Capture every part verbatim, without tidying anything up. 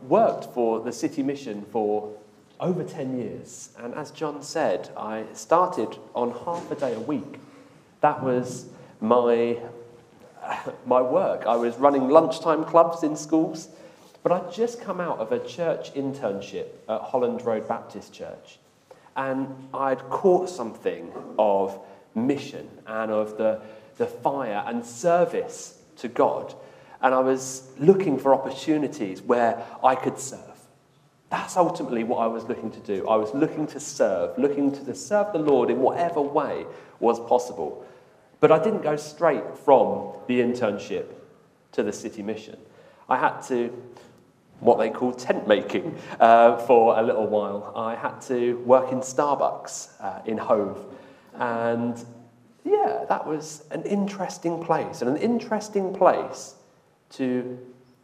worked for the City Mission for over ten years. And as John said, I started on half a day a week. That was my, my work. I was running lunchtime clubs in schools. But I'd just come out of a church internship at Holland Road Baptist Church. And I'd caught something of mission and of the, the fire and service to God. And I was looking for opportunities where I could serve. That's ultimately what I was looking to do. I was looking to serve, looking to serve the Lord in whatever way was possible. But I didn't go straight from the internship to the City Mission. I had to, what they call tent making, uh, for a little while. I had to work in Starbucks uh, in Hove. And yeah, that was an interesting place, and an interesting place to,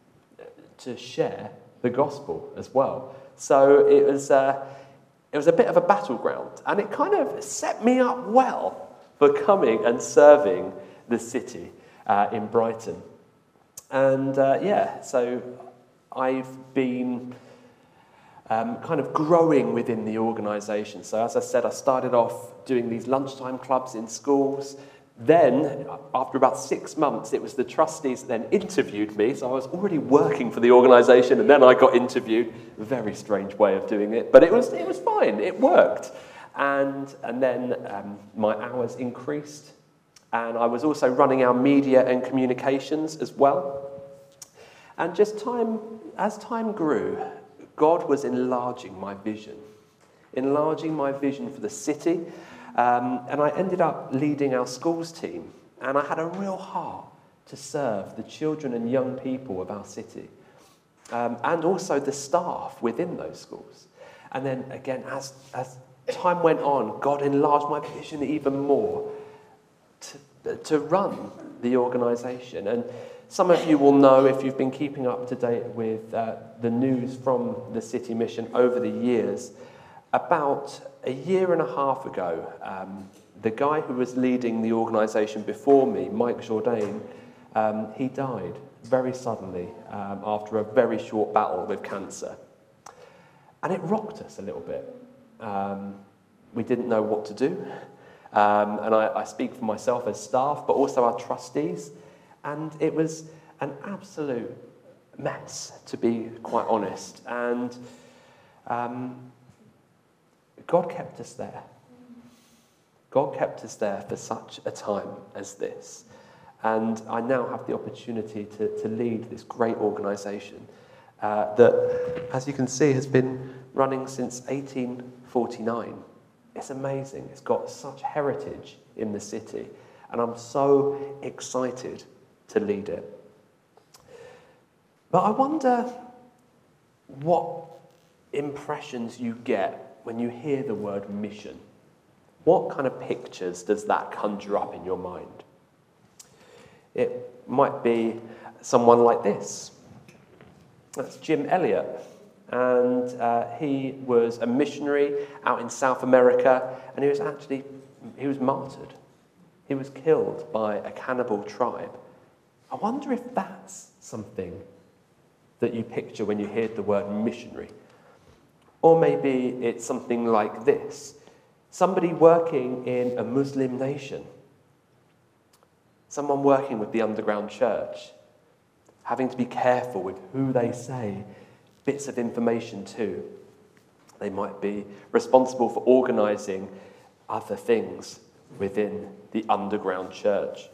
to share the gospel as well. So it was, uh, it was a bit of a battleground, and it kind of set me up well for coming and serving the city uh, in Brighton. And uh, yeah, so I've been um, kind of growing within the organisation. So as I said, I started off doing these lunchtime clubs in schools. Then, after about six months, it was the trustees that then interviewed me. So I was already working for the organisation, and then I got interviewed. A very strange way of doing it, but it was it was fine. It worked. And, and then um, my hours increased. And I was also running our media and communications as well. And just time, as time grew, God was enlarging my vision, enlarging my vision for the city. Um, and I ended up leading our schools team. And I had a real heart to serve the children and young people of our city. Um, and also the staff within those schools. And then again, as, as time went on, God enlarged my vision even more to, to run the organisation. And some of you will know, if you've been keeping up to date with uh, the news from the City Mission over the years, about a year and a half ago, um, the guy who was leading the organisation before me, Mike Jourdain, um, he died very suddenly um, after a very short battle with cancer. And it rocked us a little bit. Um, we didn't know what to do. Um, and I, I speak for myself as staff, but also our trustees. And it was an absolute mess, to be quite honest. And um, God kept us there. God kept us there for such a time as this. And I now have the opportunity to, to lead this great organisation uh, that, as you can see, has been running since eighteen forty-nine. It's amazing. It's got such heritage in the city. And I'm so excited to lead it. But I wonder what impressions you get when you hear the word mission. What kind of pictures does that conjure up in your mind? It might be someone like this. That's Jim Elliot. And uh, he was a missionary out in South America, and he was actually, he was martyred. He was killed by a cannibal tribe. I wonder if that's something that you picture when you hear the word missionary. Or maybe it's something like this. Somebody working in a Muslim nation. Someone working with the underground church. Having to be careful with who they say bits of information to. They might be responsible for organising other things within the underground church.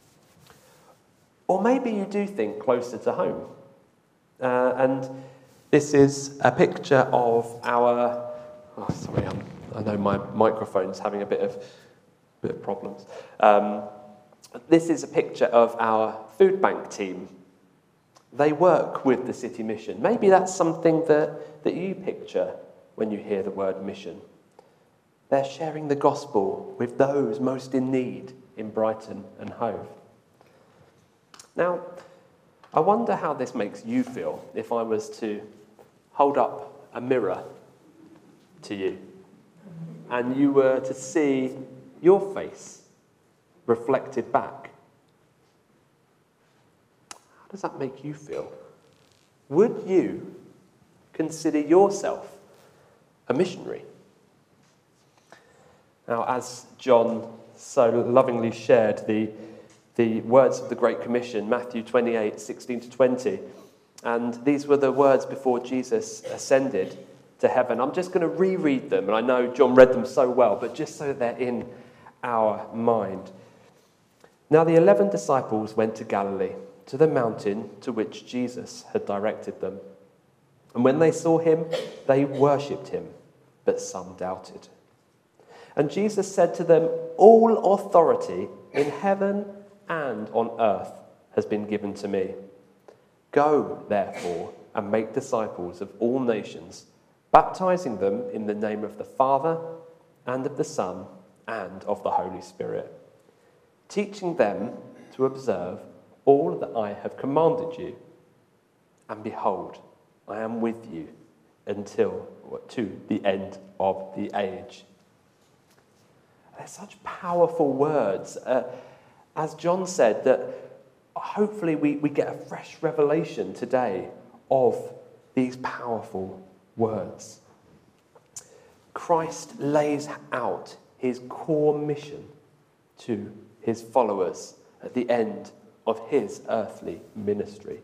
Or maybe you do think closer to home. Uh, and this is a picture of our... Oh, sorry, I'm, I know my microphone's having a bit of, bit of problems. Um, this is a picture of our food bank team. They work with the City Mission. Maybe that's something that, that you picture when you hear the word mission. They're sharing the gospel with those most in need in Brighton and Hove. Now, I wonder how this makes you feel if I was to hold up a mirror to you and you were to see your face reflected back. How does that make you feel? Would you consider yourself a missionary? Now, as John so lovingly shared the, the words of the Great Commission, Matthew twenty-eight, sixteen to twenty, and these were the words before Jesus ascended to heaven. I'm just going to reread them, and I know John read them so well, but just so they're in our mind. Now the eleven disciples went to Galilee, to the mountain to which Jesus had directed them. And when they saw him, they worshipped him, but some doubted. And Jesus said to them, "All authority in heaven and on earth has been given to me. Go, therefore, and make disciples of all nations, baptizing them in the name of the Father and of the Son and of the Holy Spirit, teaching them to observe all that I have commanded you. And behold, I am with you until to the end of the age." They're such powerful words. Uh, as John said, that hopefully we, we get a fresh revelation today of these powerful words. Christ lays out his core mission to his followers at the end of his earthly ministry.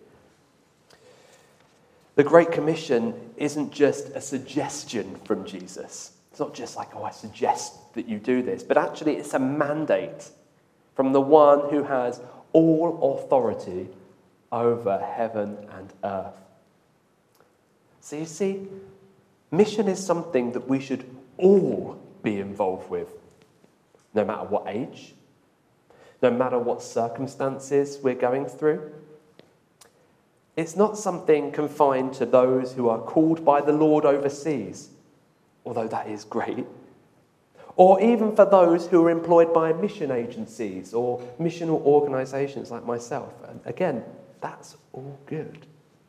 The Great Commission isn't just a suggestion from Jesus. It's not just like, oh, I suggest that you do this, but actually it's a mandate from the one who has all authority over heaven and earth. So you see, mission is something that we should all be involved with, no matter what age, no matter what circumstances we're going through. It's not something confined to those who are called by the Lord overseas, although that is great, or even for those who are employed by mission agencies or missional organisations like myself. And again, that's all good.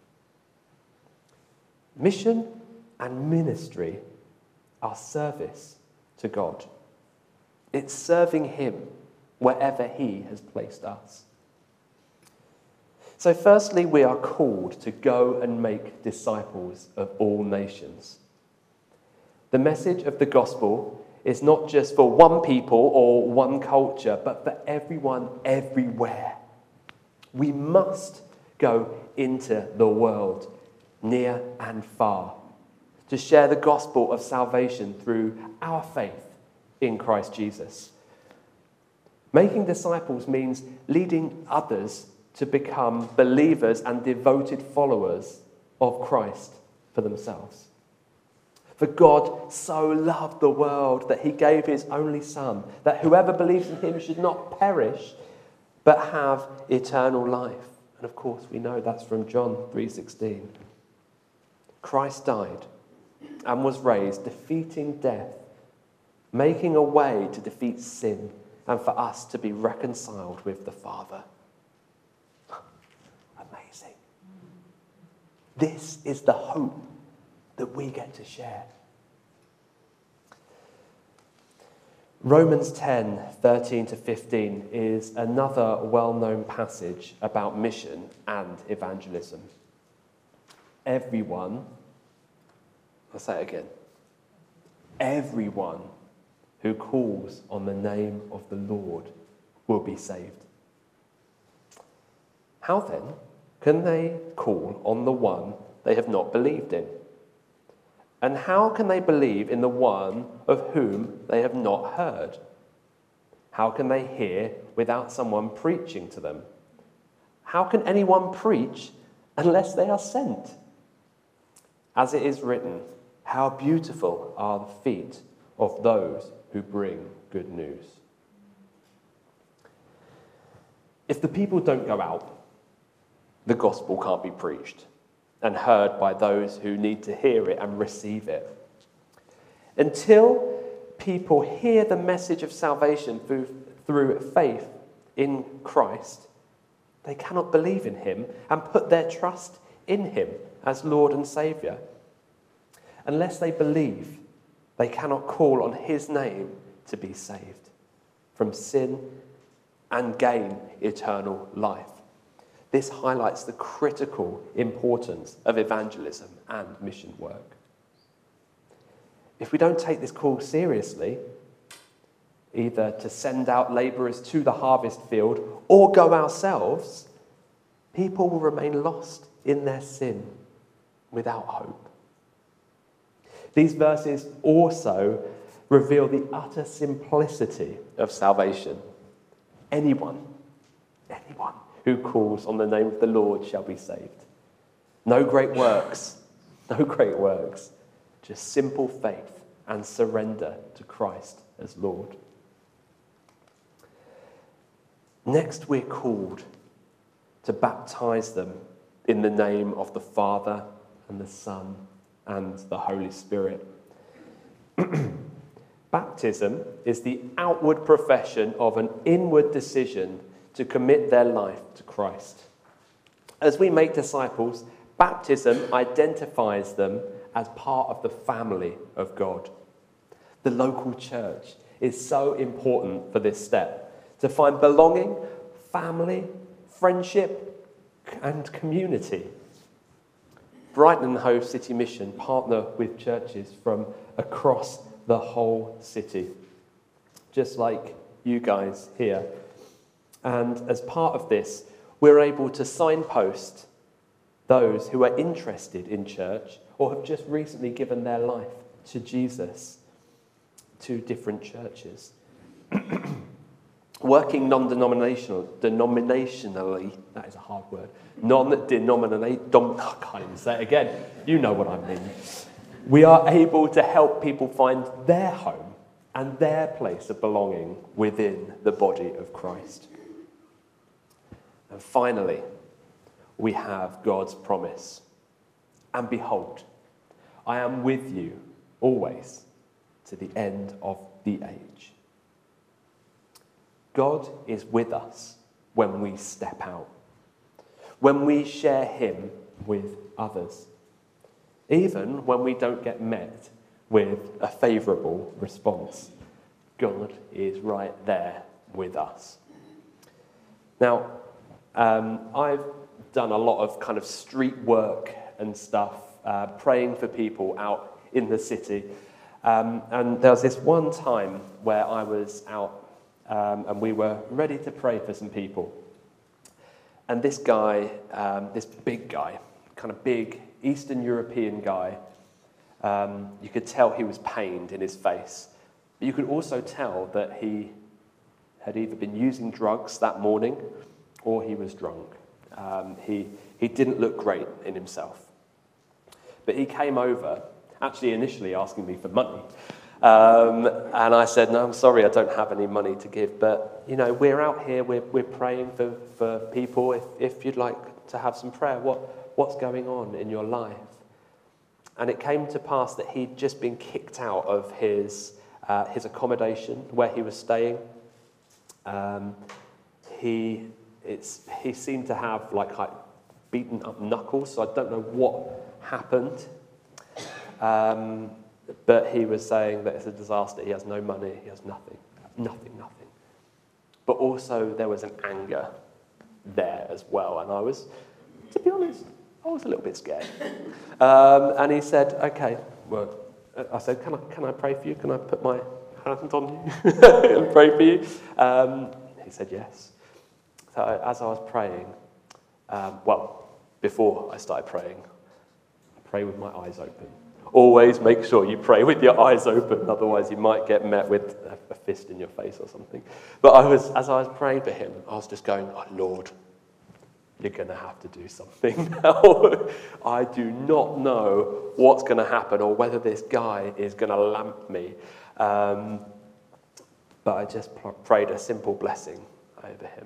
Mission and ministry are service to God. It's serving him wherever he has placed us. So firstly, we are called to go and make disciples of all nations. The message of the gospel is not just for one people or one culture, but for everyone everywhere. We must go into the world, near and far, to share the gospel of salvation through our faith in Christ Jesus. Making disciples means leading others to become believers and devoted followers of Christ for themselves. For God so loved the world that he gave his only Son, that whoever believes in him should not perish, but have eternal life. And of course, we know that's from John three sixteen. Christ died and was raised, defeating death, making a way to defeat sin and for us to be reconciled with the Father. Amazing. This is the hope that we get to share. Romans ten, thirteen to fifteen is another well-known passage about mission and evangelism. Everyone, I'll say it again, everyone who calls on the name of the Lord will be saved. How then can they call on the one they have not believed in? And how can they believe in the one of whom they have not heard? How can they hear without someone preaching to them? How can anyone preach unless they are sent? As it is written, how beautiful are the feet of those who bring good news. If the people don't go out, the gospel can't be preached and heard by those who need to hear it and receive it. Until people hear the message of salvation through, through faith in Christ, they cannot believe in him and put their trust in him as Lord and Saviour. Unless they believe, they cannot call on his name to be saved from sin and gain eternal life. This highlights the critical importance of evangelism and mission work. If we don't take this call seriously, either to send out labourers to the harvest field or go ourselves, people will remain lost in their sin without hope. These verses also reveal the utter simplicity of salvation. Anyone, anyone who calls on the name of the Lord shall be saved. No great works, no great works, just simple faith and surrender to Christ as Lord. Next, we're called to baptize them in the name of the Father and the Son and the Holy Spirit. Baptism is the outward profession of an inward decision to commit their life to Christ. As we make disciples, baptism identifies them as part of the family of God. The local church is so important for this step, to find belonging, family, friendship, and community. Brighton and Hove City Mission partner with churches from across the whole city, just like you guys here. And as part of this, we're able to signpost those who are interested in church or have just recently given their life to Jesus to different churches. Working non-denominational, denominationally, that is a hard word, non-denominational, dom- I can't even say it again, you know what I mean. We are able to help people find their home and their place of belonging within the body of Christ. And finally, we have God's promise. And behold, I am with you always to the end of the age. God is with us when we step out, when we share him with others, even when we don't get met with a favourable response. God is right there with us. Now, um, I've done a lot of kind of street work and stuff, uh, praying for people out in the city. Um, and there was this one time where I was out Um, and we were ready to pray for some people. And this guy, um, this big guy, kind of big Eastern European guy, um, you could tell he was pained in his face. But you could also tell that he had either been using drugs that morning or he was drunk. Um, he, he didn't look great in himself. But he came over, actually initially asking me for money. Um, and I said, no, I'm sorry, I don't have any money to give. But, you know, we're out here, we're, we're praying for, for people. If, if you'd like to have some prayer, what, what's going on in your life? And it came to pass that he'd just been kicked out of his, uh, his accommodation where he was staying. Um, he, it's, he seemed to have like, like beaten up knuckles, so I don't know what happened. Um... But he was saying that it's a disaster. He has no money. He has nothing. Nothing, nothing. But also there was an anger there as well. And I was, to be honest, I was a little bit scared. Um, and he said, okay, well, I said, can I, can I pray for you? Can I put my hand on you and pray for you? Um, he said yes. So as I was praying, um, well, before I started praying, I pray with my eyes open. Always make sure you pray with your eyes open, otherwise you might get met with a, a fist in your face or something. But I was, as I was praying for him, I was just going, oh Lord, you're going to have to do something now. I do not know what's going to happen or whether this guy is going to lamp me. Um, but I just pr- prayed a simple blessing over him.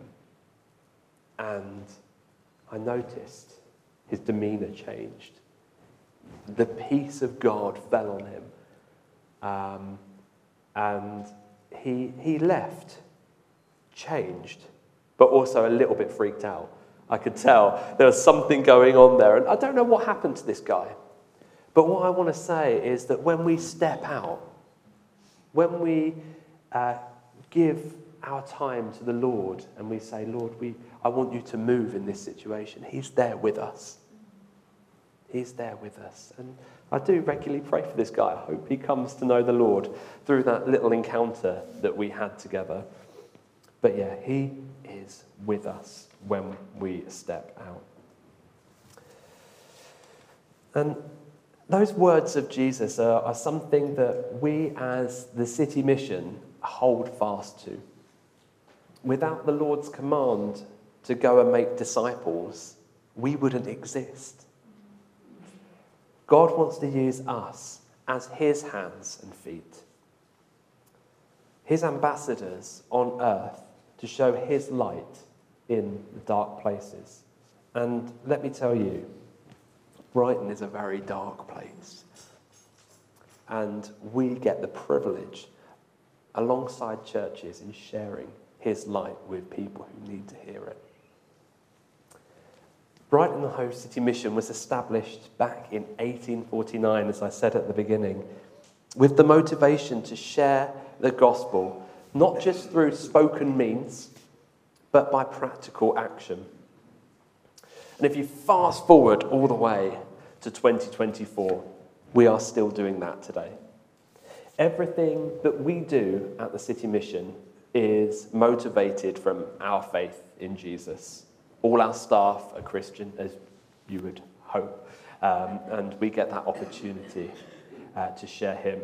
And I noticed his demeanour changed. The peace of God fell on him. Um, and he, he left, changed, but also a little bit freaked out. I could tell there was something going on there. And I don't know what happened to this guy. But what I want to say is that when we step out, when we uh, give our time to the Lord and we say, Lord, we, I want you to move in this situation. He's there with us. He's there with us. And I do regularly pray for this guy. I hope he comes to know the Lord through that little encounter that we had together. But yeah, he is with us when we step out. And those words of Jesus are, are something that we as the City Mission hold fast to. Without the Lord's command to go and make disciples, we wouldn't exist. God wants to use us as his hands and feet, his ambassadors on earth to show his light in the dark places. And let me tell you, Brighton is a very dark place. And we get the privilege, alongside churches, in sharing his light with people who need to hear it. Brighton and Hove City Mission was established back in eighteen forty-nine, as I said at the beginning, with the motivation to share the gospel, not just through spoken means, but by practical action. And if you fast forward all the way to twenty twenty-four, we are still doing that today. Everything that we do at the City Mission is motivated from our faith in Jesus. All our staff are Christian, as you would hope, um, and we get that opportunity uh, to share him.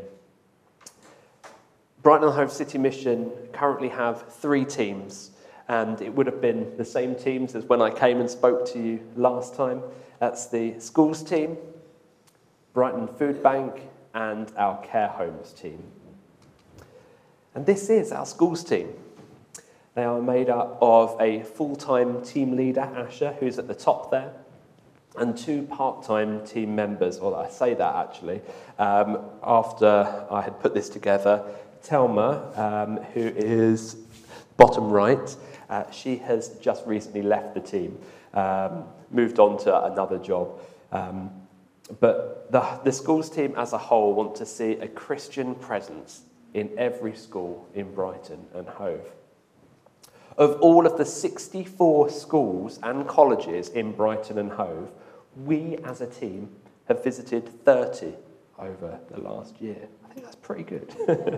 Brighton and Hove City Mission currently have three teams, and it would have been the same teams as when I came and spoke to you last time. That's the schools team, Brighton Food Bank, and our care homes team. And this is our schools team. They are made up of a full-time team leader, Asher, who's at the top there, and two part-time team members. Well, I say that actually, um, after I had put this together. Telma, um, who is bottom right, uh, she has just recently left the team, um, moved on to another job. Um, but the, the schools team as a whole want to see a Christian presence in every school in Brighton and Hove. Of all of the sixty-four schools and colleges in Brighton and Hove, we as a team have visited thirty over the last year. I think that's pretty good.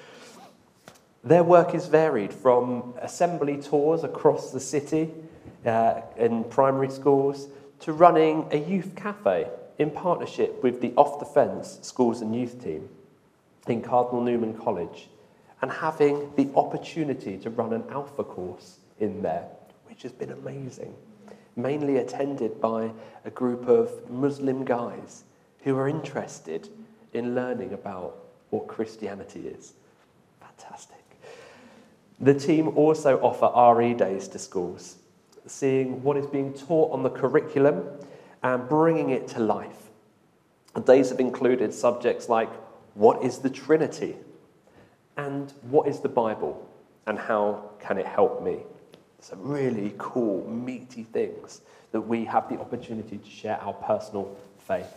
Their work is varied from assembly tours across the city uh, in primary schools to running a youth cafe in partnership with the Off the Fence schools and youth team in Cardinal Newman College, and having the opportunity to run an Alpha course in there, which has been amazing, mainly attended by a group of Muslim guys who are interested in learning about what Christianity is. Fantastic. The team also offer R E days to schools, seeing what is being taught on the curriculum and bringing it to life. The days have included subjects like, what is the Trinity? And what is the Bible? And how can it help me? Some really cool, meaty things that we have the opportunity to share our personal faith.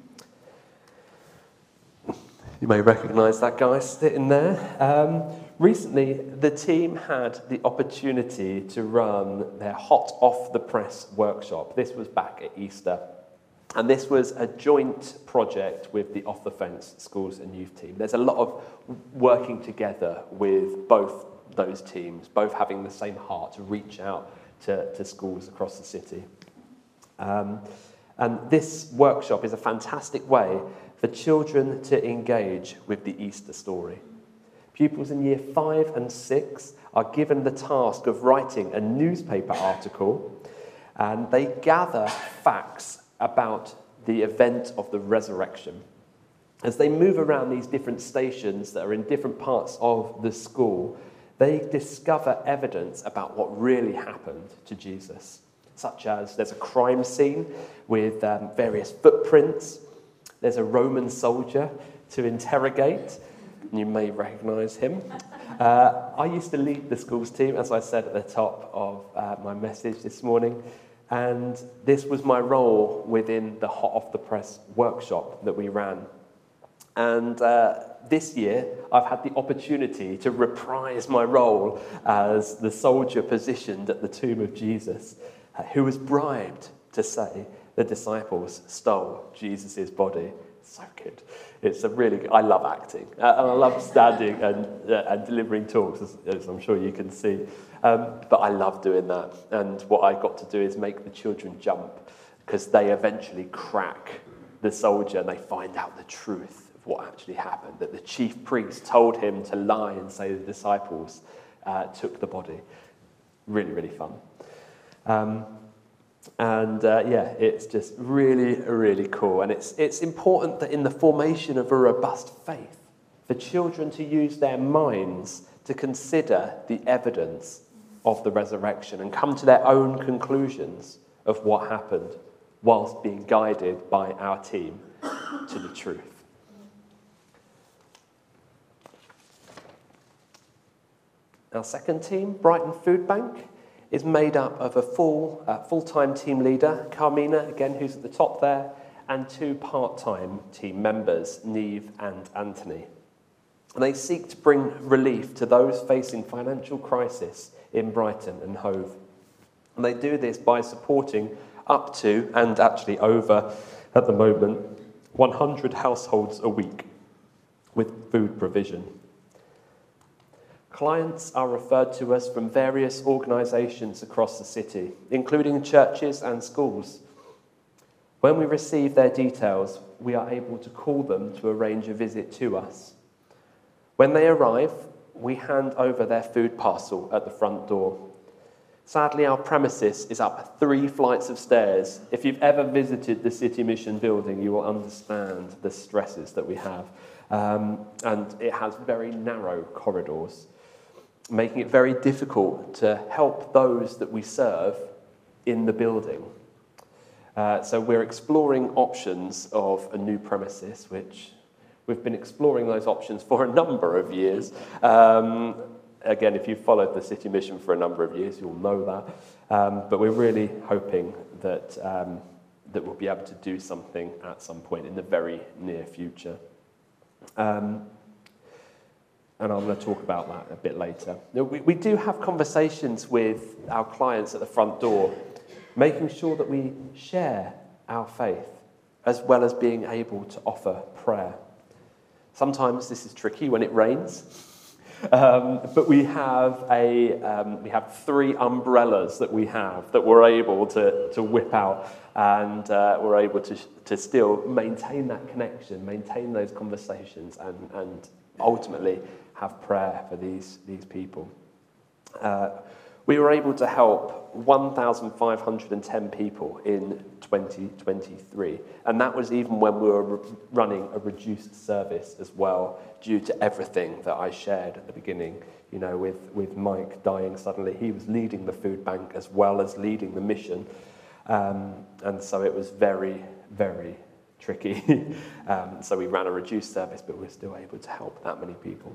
You may recognise that guy sitting there. Um, recently, the team had the opportunity to run their Hot Off the Press workshop. This was back at Easter. And this was a joint project with the Off the Fence schools and youth team. There's a lot of working together with both those teams, both having the same heart to reach out to, to schools across the city. Um, and this workshop is a fantastic way for children to engage with the Easter story. Pupils in year five and six are given the task of writing a newspaper article, and they gather facts about the event of the resurrection. As they move around these different stations that are in different parts of the school, they discover evidence about what really happened to Jesus, such as there's a crime scene with um, various footprints, there's a Roman soldier to interrogate, you may recognise him. Uh, I used to lead the schools team, as I said at the top of uh, my message this morning, and this was my role within the Hot Off the Press workshop that we ran. And uh, this year, I've had the opportunity to reprise my role as the soldier positioned at the tomb of Jesus, uh, who was bribed to say the disciples stole Jesus' body. So good. It's a really good, I love acting. Uh, and I love standing and, uh, and delivering talks, as, as I'm sure you can see. Um, but I love doing that. And what I got to do is make the children jump, because they eventually crack the soldier and they find out the truth of what actually happened, that the chief priest told him to lie and say the disciples uh, took the body. Really, really fun. Um, and uh, yeah, it's just really, really cool. And it's, it's important that in the formation of a robust faith, for children to use their minds to consider the evidence of the resurrection and come to their own conclusions of what happened, whilst being guided by our team to the truth. Our second team, Brighton Food Bank, is made up of a full, uh, full-time team leader, Carmina, again, who's at the top there, and two part-time team members, Neve and Anthony. And they seek to bring relief to those facing financial crisis in Brighton and Hove. And they do this by supporting up to, and actually over, at the moment, one hundred households a week with food provision. Clients are referred to us from various organisations across the city, including churches and schools. When we receive their details, we are able to call them to arrange a visit to us. When they arrive, we hand over their food parcel at the front door. Sadly, our premises is up three flights of stairs. If you've ever visited the City Mission building, you will understand the stresses that we have. Um, and it has very narrow corridors, making it very difficult to help those that we serve in the building. Uh, so we're exploring options of a new premises, which we've been exploring those options for a number of years. Um, again, if you've followed the City Mission for a number of years, you'll know that. Um, but we're really hoping that, um, that we'll be able to do something at some point in the very near future. Um, and I'm going to talk about that a bit later. Now, we, we do have conversations with our clients at the front door, making sure that we share our faith, as well as being able to offer prayer. Sometimes this is tricky when it rains, um, but we have a um, we have three umbrellas that we have that we're able to to whip out, and uh, we're able to to still maintain that connection, maintain those conversations, and and ultimately have prayer for these these people. Uh, we were able to help one thousand five hundred ten people in twenty twenty-three, and that was even when we were re- running a reduced service as well, due to everything that I shared at the beginning. You know, with, with Mike dying suddenly, he was leading the food bank as well as leading the mission, um, and so it was very, very tricky. um, so we ran a reduced service, but we were still able to help that many people.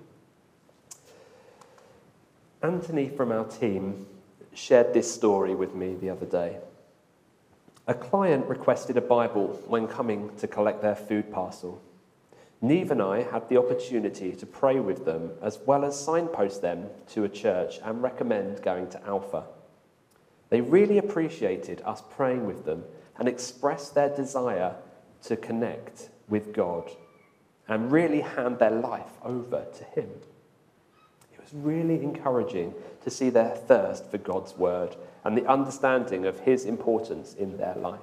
Anthony from our team shared this story with me the other day. A client requested a Bible when coming to collect their food parcel. Neve and I had the opportunity to pray with them, as well as signpost them to a church and recommend going to Alpha. They really appreciated us praying with them and expressed their desire to connect with God and really hand their life over to Him. It was really encouraging to see their thirst for God's word and the understanding of His importance in their life.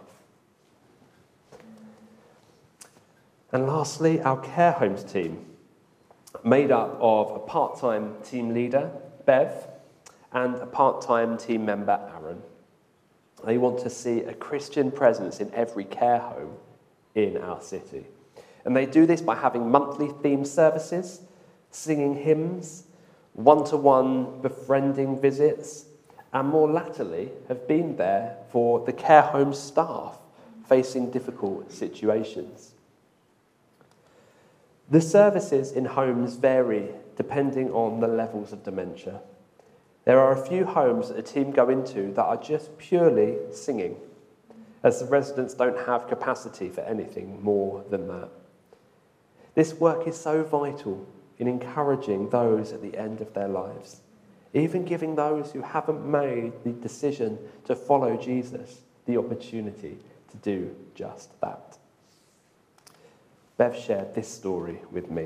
And lastly, our care homes team, made up of a part-time team leader, Bev, and a part-time team member, Aaron. They want to see a Christian presence in every care home in our city. And they do this by having monthly themed services, singing hymns, one-to-one befriending visits, and more latterly have been there for the care home staff facing difficult situations. The services in homes vary depending on the levels of dementia. There are a few homes that a team go into that are just purely singing, as the residents don't have capacity for anything more than that. This work is so vital in encouraging those at the end of their lives, even giving those who haven't made the decision to follow Jesus the opportunity to do just that. Bev shared this story with me.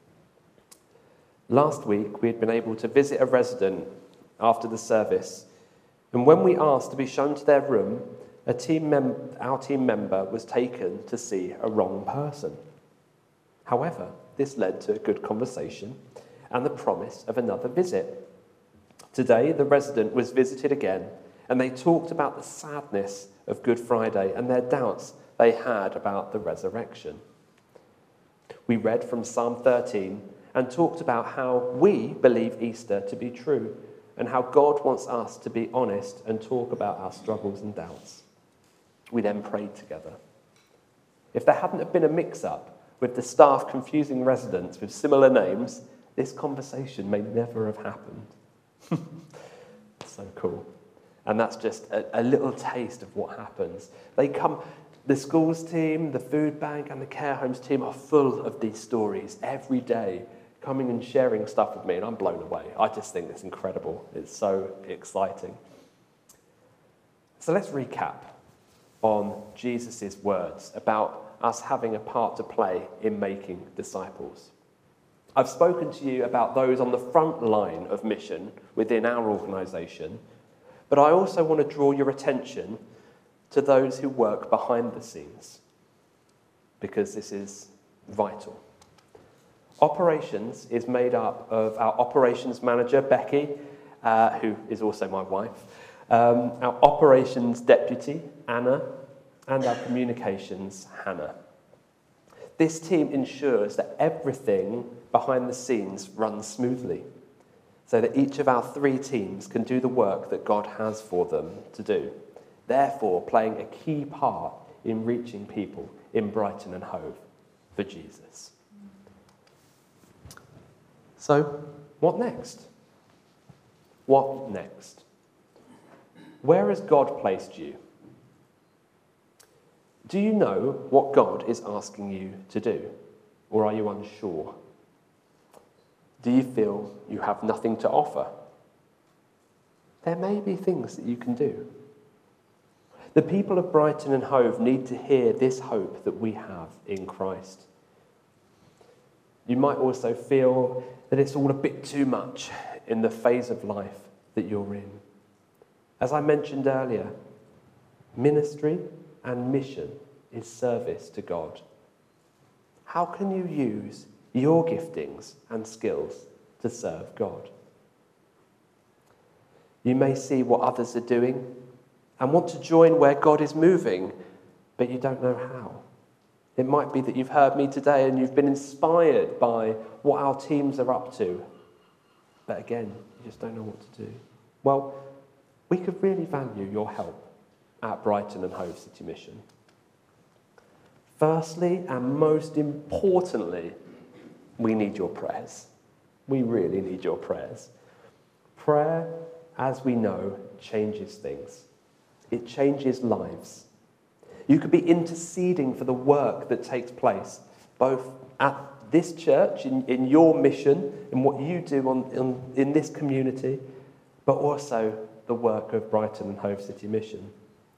Last week, we had been able to visit a resident after the service, and when we asked to be shown to their room, a team mem- our team member was taken to see a wrong person. However, this led to a good conversation and the promise of another visit. Today, the resident was visited again, and they talked about the sadness of Good Friday and their doubts they had about the resurrection. We read from Psalm thirteen and talked about how we believe Easter to be true and how God wants us to be honest and talk about our struggles and doubts. We then prayed together. If there hadn't have been a mix-up with the staff confusing residents with similar names, this conversation may never have happened. So cool. And that's just a, a little taste of what happens. They come, the schools team, the food bank, and the care homes team are full of these stories every day, coming and sharing stuff with me, and I'm blown away. I just think it's incredible. It's so exciting. So let's recap on Jesus' words about us having a part to play in making disciples. I've spoken to you about those on the front line of mission within our organisation, but I also want to draw your attention to those who work behind the scenes, because this is vital. Operations is made up of our operations manager, Becky, uh, who is also my wife, um, our operations deputy, Anna, and our communications, Hannah. This team ensures that everything behind the scenes runs smoothly, so that each of our three teams can do the work that God has for them to do, therefore playing a key part in reaching people in Brighton and Hove for Jesus. So, what next? What next? Where has God placed you? Do you know what God is asking you to do, or are you unsure? Do you feel you have nothing to offer? There may be things that you can do. The people of Brighton and Hove need to hear this hope that we have in Christ. You might also feel that it's all a bit too much in the phase of life that you're in. As I mentioned earlier, ministry and mission is service to God. How can you use your giftings and skills to serve God? You may see what others are doing and want to join where God is moving, but you don't know how. It might be that you've heard me today and you've been inspired by what our teams are up to, but again, you just don't know what to do. Well, we could really value your help at Brighton and Hove City Mission. Firstly, and most importantly, we need your prayers. We really need your prayers. Prayer, as we know, changes things. It changes lives. You could be interceding for the work that takes place, both at this church, in, in your mission, in what you do on, in, in this community, but also the work of Brighton and Hove City Mission.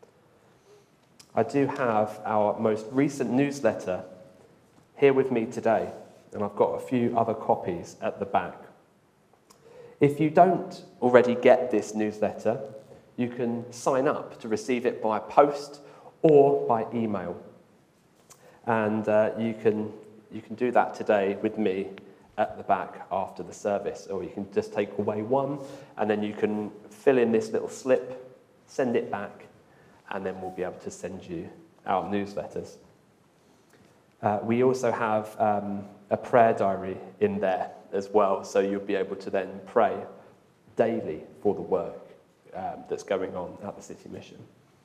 I do have our most recent newsletter here with me today, and I've got a few other copies at the back. If you don't already get this newsletter, you can sign up to receive it by post or by email. And uh, you can you can do that today with me at the back after the service, or you can just take away one, and then you can fill in this little slip, send it back, and then we'll be able to send you our newsletters. Uh, we also have um, a prayer diary in there as well, so you'll be able to then pray daily for the work um, that's going on at the City Mission.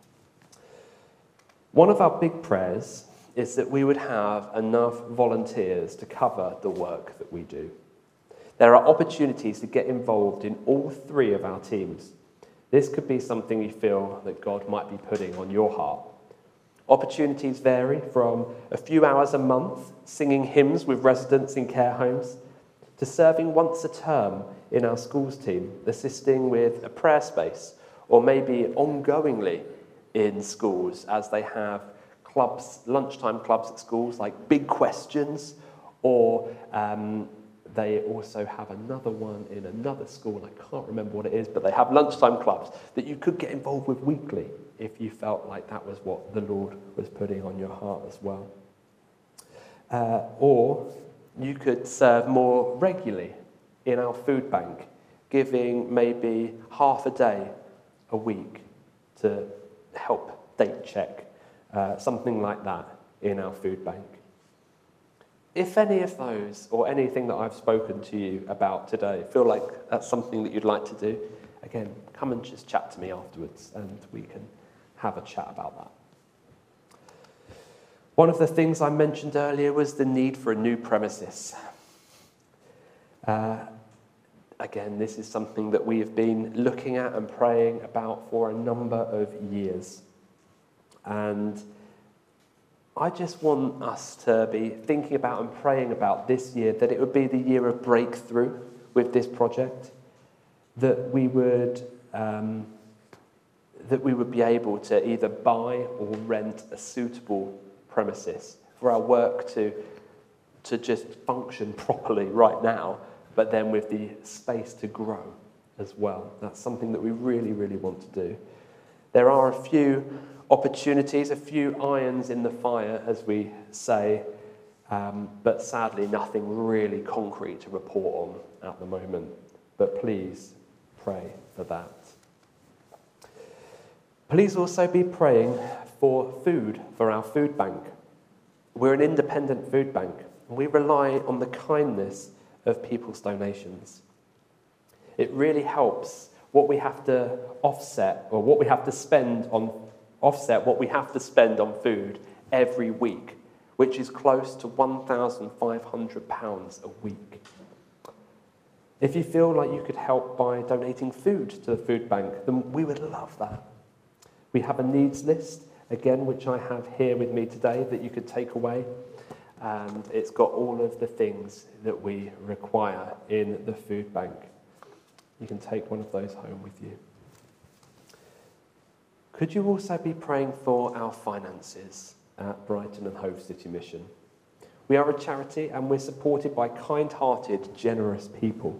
One of our big prayers is that we would have enough volunteers to cover the work that we do. There are opportunities to get involved in all three of our teams. This could be something you feel that God might be putting on your heart. Opportunities vary from a few hours a month singing hymns with residents in care homes to serving once a term in our schools team, assisting with a prayer space, or maybe ongoingly in schools as they have clubs, lunchtime clubs at schools like Big Questions, or um, they also have another one in another school, and I can't remember what it is, but they have lunchtime clubs that you could get involved with weekly if you felt like that was what the Lord was putting on your heart as well. Uh, or you could serve more regularly in our food bank, giving maybe half a day a week to help date check, uh, something like that in our food bank. If any of those, or anything that I've spoken to you about today, feel like that's something that you'd like to do, again, come and just chat to me afterwards and we can have a chat about that. One of the things I mentioned earlier was the need for a new premises. Uh, again, this is something that we have been looking at and praying about for a number of years. And I just want us to be thinking about and praying about this year, that it would be the year of breakthrough with this project, that we would um, that we would be able to either buy or rent a suitable premises for our work to to just function properly right now, but then with the space to grow as well. That's something that we really, really want to do. There are a few opportunities, a few irons in the fire, as we say, um, but sadly nothing really concrete to report on at the moment. But please pray for that. Please also be praying for food for our food bank. We're an independent food bank, and we rely on the kindness of people's donations. It really helps what we have to offset, or what we have to spend on offset what we have to spend on food every week, which is close to one thousand five hundred pounds a week. If you feel like you could help by donating food to the food bank, then we would love that. We have a needs list, again, which I have here with me today, that you could take away. And it's got all of the things that we require in the food bank. You can take one of those home with you. Could you also be praying for our finances at Brighton and Hove City Mission? We are a charity and we're supported by kind-hearted, generous people.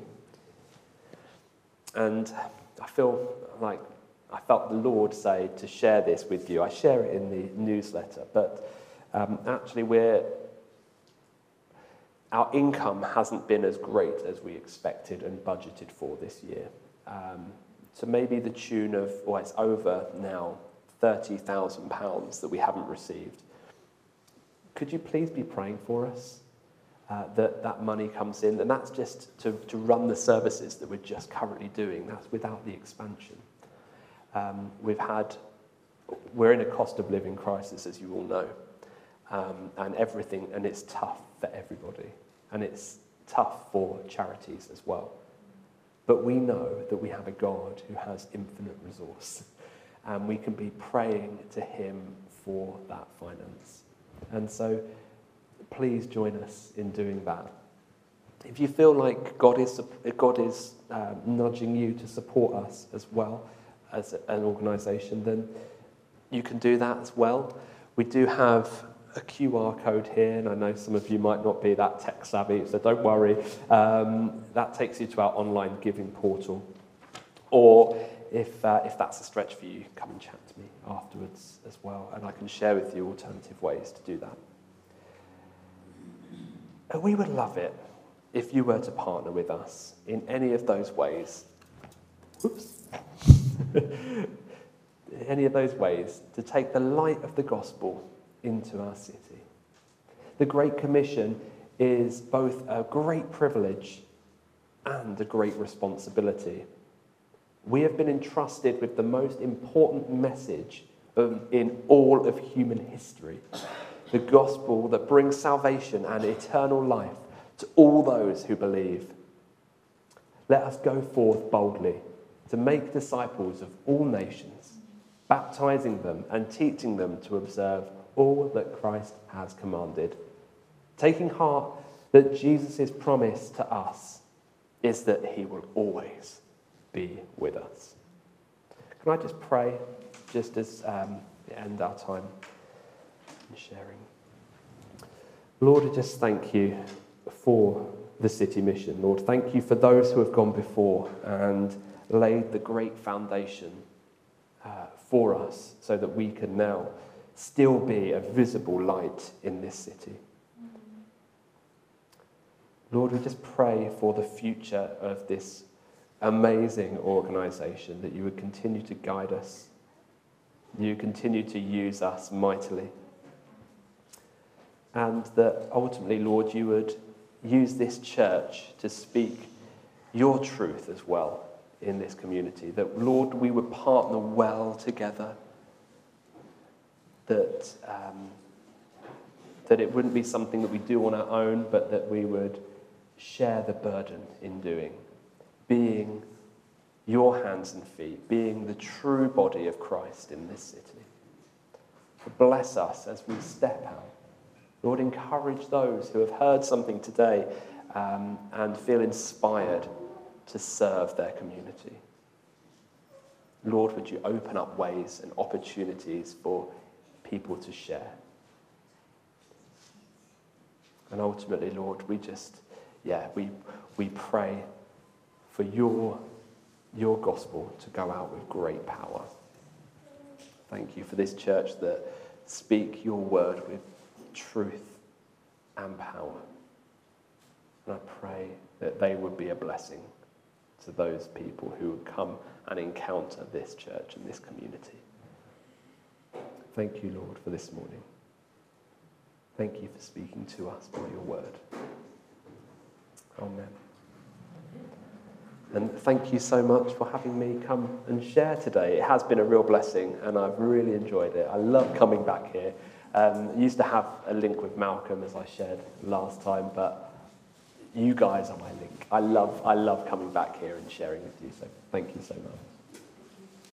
And I feel like I felt the Lord say to share this with you. I share it in the newsletter, but um, actually we're our income hasn't been as great as we expected and budgeted for this year. Um, so maybe the tune of, well, it's over now, thirty thousand pounds that we haven't received. Could you please be praying for us uh, that that money comes in? And that's just to, to run the services that we're just currently doing. That's without the expansion. Um, we've had, we're in a cost of living crisis, as you all know, um, and everything, and it's tough for everybody, and it's tough for charities as well. But we know that we have a God who has infinite resource, and we can be praying to him for that finance. And so please join us in doing that. If you feel like God is God is uh, nudging you to support us as well as an organisation, then you can do that as well. We do have a Q R code here, and I know some of you might not be that tech savvy, so don't worry. Um, that takes you to our online giving portal. Or if uh, if that's a stretch for you, come and chat to me afterwards as well, and I can share with you alternative ways to do that. And we would love it if you were to partner with us in any of those ways. Whoops. Any of those ways to take the light of the gospel into our city. The Great Commission is both a great privilege and a great responsibility. We have been entrusted with the most important message of, in all of human history, the gospel that brings salvation and eternal life to all those who believe. Let us go forth boldly to make disciples of all nations, baptizing them and teaching them to observe all that Christ has commanded, taking heart that Jesus' promise to us is that he will always be with us. Can I just pray, just as um, we end our time in sharing? Lord, I just thank you for the City Mission. Lord, thank you for those who have gone before and laid the great foundation uh, for us so that we can now still be a visible light in this city. Lord, we just pray for the future of this amazing organisation, that you would continue to guide us, you continue to use us mightily, and that ultimately, Lord, you would use this church to speak your truth as well in this community, that, Lord, we would partner well together, that, um, that it wouldn't be something that we do on our own, but that we would share the burden in doing, being your hands and feet, being the true body of Christ in this city. Bless us as we step out. Lord, encourage those who have heard something today um, and feel inspired to serve their community. Lord, would you open up ways and opportunities for people to share? And ultimately, Lord, we just, yeah, we we pray for your, your gospel to go out with great power. Thank you for this church that speak your word with truth and power. And I pray that they would be a blessing to those people who would come and encounter this church and this community. Thank you, Lord, for this morning. Thank you for speaking to us by your word. Amen. And thank you so much for having me come and share today. It has been a real blessing, and I've really enjoyed it. I love coming back here. Um, I used to have a link with Malcolm, as I shared last time, but you guys are my link. I love, I love coming back here and sharing with you, so thank you so much.